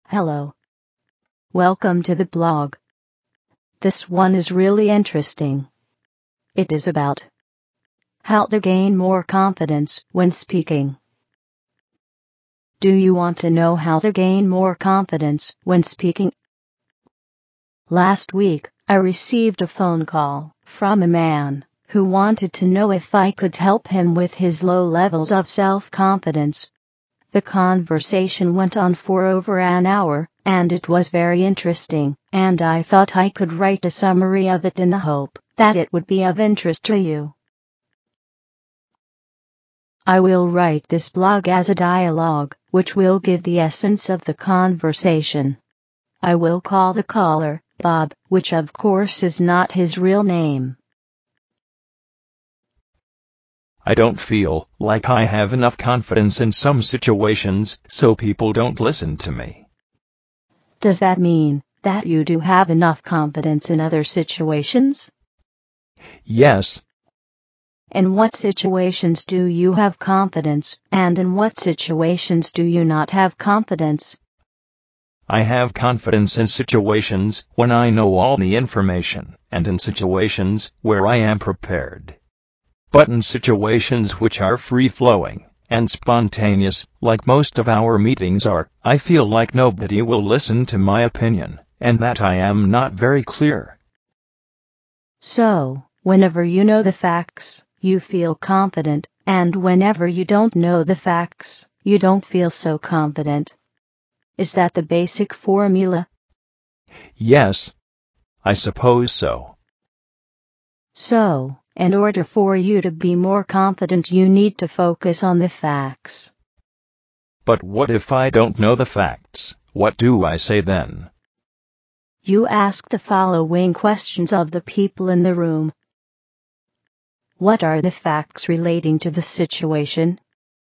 Hello. Welcome to the blog. This one is really interesting. It is about how to gain more confidence when speaking. Do you want to know how to gain more confidence when speaking? Last week, I received a phone call from a man who wanted to know if I could help him with his low levels of self-confidence. The conversation went on for over an hour, and it was very interesting, and I thought I could write a summary of it in the hope that it would be of interest to you. I will write this blog as a dialogue, which will give the essence of the conversation. I will call the caller Bob, which of course is not his real name. I don't feel like I have enough confidence in some situations, so people don't listen to me. Does that mean that you do have enough confidence in other situations? Yes. In what situations do you have confidence, and in what situations do you not have confidence? I have confidence in situations when I know all the information, and in situations where I am prepared. But in situations which are free-flowing and spontaneous, like most of our meetings are, I feel like nobody will listen to my opinion, and that I am not very clear. So, whenever you know the facts, you feel confident, and whenever you don't know the facts, you don't feel so confident. Is that the basic formula? Yes. I suppose so. So, in order for you to be more confident, you need to focus on the facts. But what if I don't know the facts? What do I say then? You ask the following questions of the people in the room. What are the facts relating to the situation?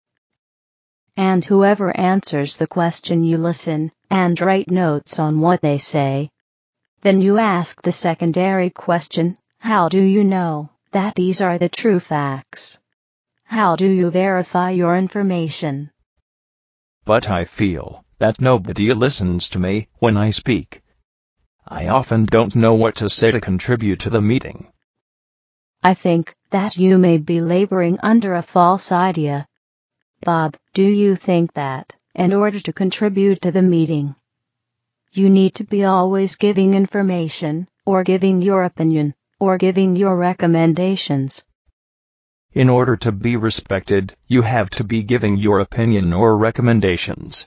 And whoever answers the question, you listen and write notes on what they say. Then you ask the secondary question, how do you know that these are the true facts? How do you verify your information? But I feel that nobody listens to me when I speak. I often don't know what to say to contribute to the meeting. I think that you may be laboring under a false idea. Bob, do you think that, in order to contribute to the meeting, you need to be always giving information, or giving your opinion, or giving your recommendations? In order to be respected, you have to be giving your opinion or recommendations.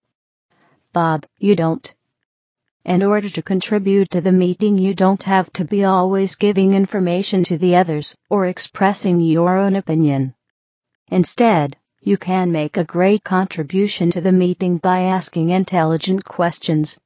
Bob, you don't. In order to contribute to the meeting, you don't have to be always giving information to the others, or expressing your own opinion. Instead, you can make a great contribution to the meeting by asking intelligent questions.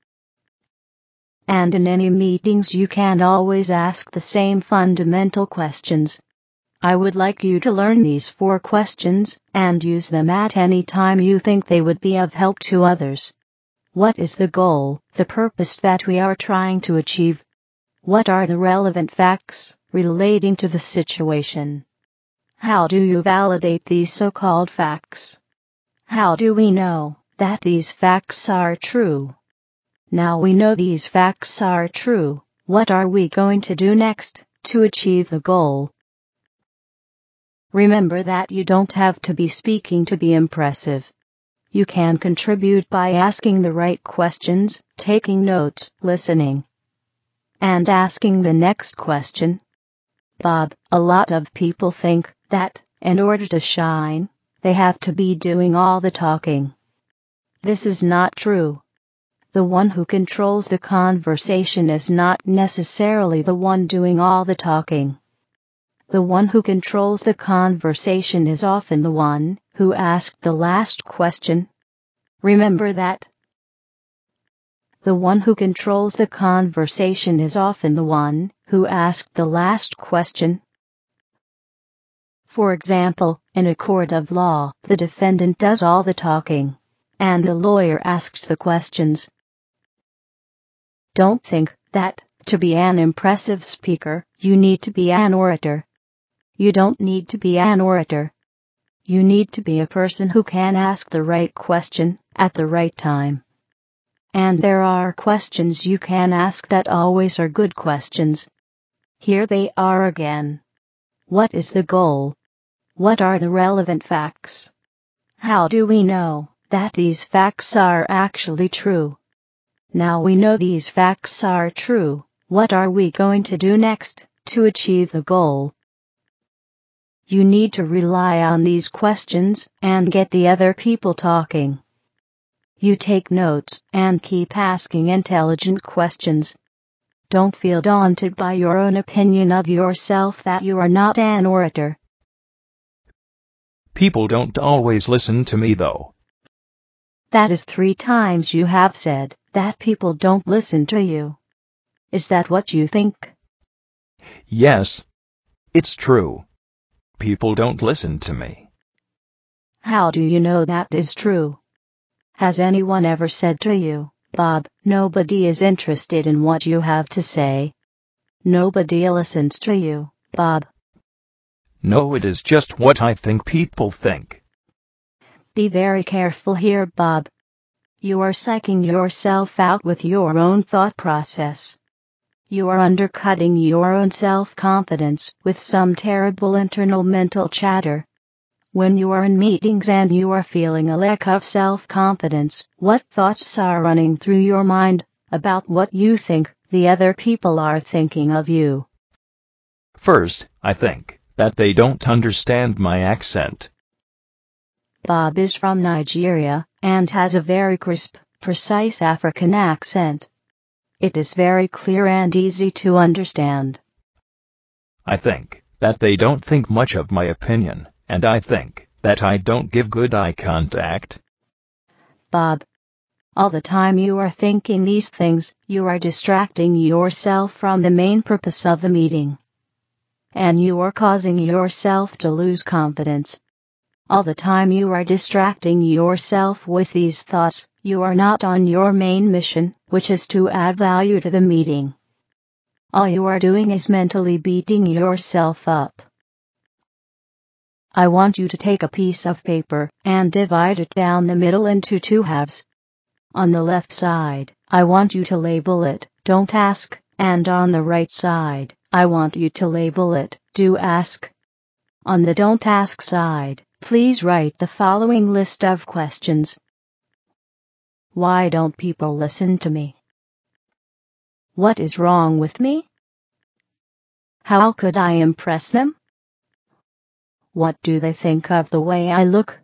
And in any meetings, you can always ask the same fundamental questions. I would like you to learn these 4 questions and use them at any time you think they would be of help to others. What is the goal, the purpose that we are trying to achieve? What are the relevant facts relating to the situation? How do you validate these so-called facts? How do we know that these facts are true? Now we know these facts are true, what are we going to do next to achieve the goal? Remember that you don't have to be speaking to be impressive. You can contribute by asking the right questions, taking notes, listening, and asking the next question. Bob, a lot of people think that, in order to shine, they have to be doing all the talking. This is not true. The one who controls the conversation is not necessarily the one doing all the talking. The one who controls the conversation is often the one who asked the last question. Remember that. The one who controls the conversation is often the one who asked the last question. For example, in a court of law, the defendant does all the talking, and the lawyer asks the questions. Don't think that, to be an impressive speaker, you need to be an orator. You don't need to be an orator. You need to be a person who can ask the right question at the right time. and there are questions you can ask that always are good questions. Here they are again. What is the goal? What are the relevant facts? How do we know that these facts are actually true? Now we know these facts are true. What are we going to do next to achieve the goal? You need to rely on these questions and get the other people talking. You take notes and keep asking intelligent questions. Don't feel daunted by your own opinion of yourself that you are not an orator. People don't always listen to me though. That is 3 times you have said that people don't listen to you. Is that what you think? Yes. It's true. People don't listen to me. How do you know that is true? Has anyone ever said to you, Bob, nobody is interested in what you have to say? Nobody listens to you, Bob. No, it is just what I think people think. Be very careful here, Bob. You are psyching yourself out with your own thought process. You are undercutting your own self-confidence with some terrible internal mental chatter. When you are in meetings and you are feeling a lack of self-confidence, what thoughts are running through your mind about what you think the other people are thinking of you? First, I think that they don't understand my accent. Bob is from Nigeria and has a very crisp, precise African accent. It is very clear and easy to understand. I think that they don't think much of my opinion, and I think that I don't give good eye contact. Bob, all the time you are thinking these things, you are distracting yourself from the main purpose of the meeting. And you are causing yourself to lose confidence. All the time you are distracting yourself with these thoughts, you are not on your main mission, which is to add value to the meeting. All you are doing is mentally beating yourself up. I want you to take a piece of paper and divide it down the middle into 2 halves. On the left side, I want you to label it, "Don't ask," and on the right side, I want you to label it, "Do ask." On the don't ask side, please write the following list of questions. Why don't people listen to me? What is wrong with me? How could I impress them? What do they think of the way I look?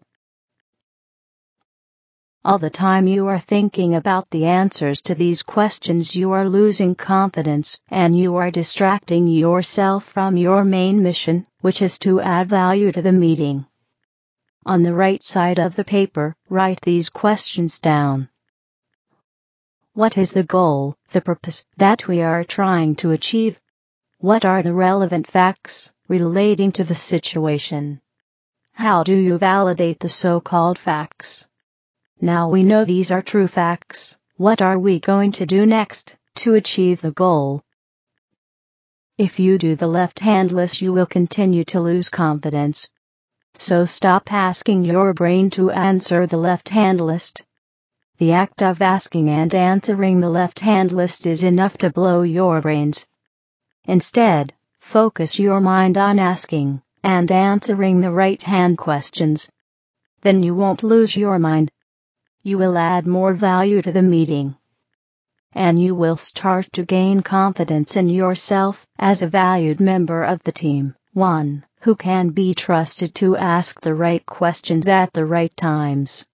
All the time you are thinking about the answers to these questions, you are losing confidence and you are distracting yourself from your main mission, which is to add value to the meeting. On the right side of the paper, write these questions down. What is the goal, the purpose that we are trying to achieve? What are the relevant facts relating to the situation? How do you validate the so-called facts? Now we know these are true facts. What are we going to do next to achieve the goal? If you do the left-hand list, you will continue to lose confidence. So stop asking your brain to answer the left-hand list. The act of asking and answering the left-hand list is enough to blow your brains. Instead, focus your mind on asking and answering the right-hand questions. Then you won't lose your mind. You will add more value to the meeting. And you will start to gain confidence in yourself as a valued member of the team, one who can be trusted to ask the right questions at the right times.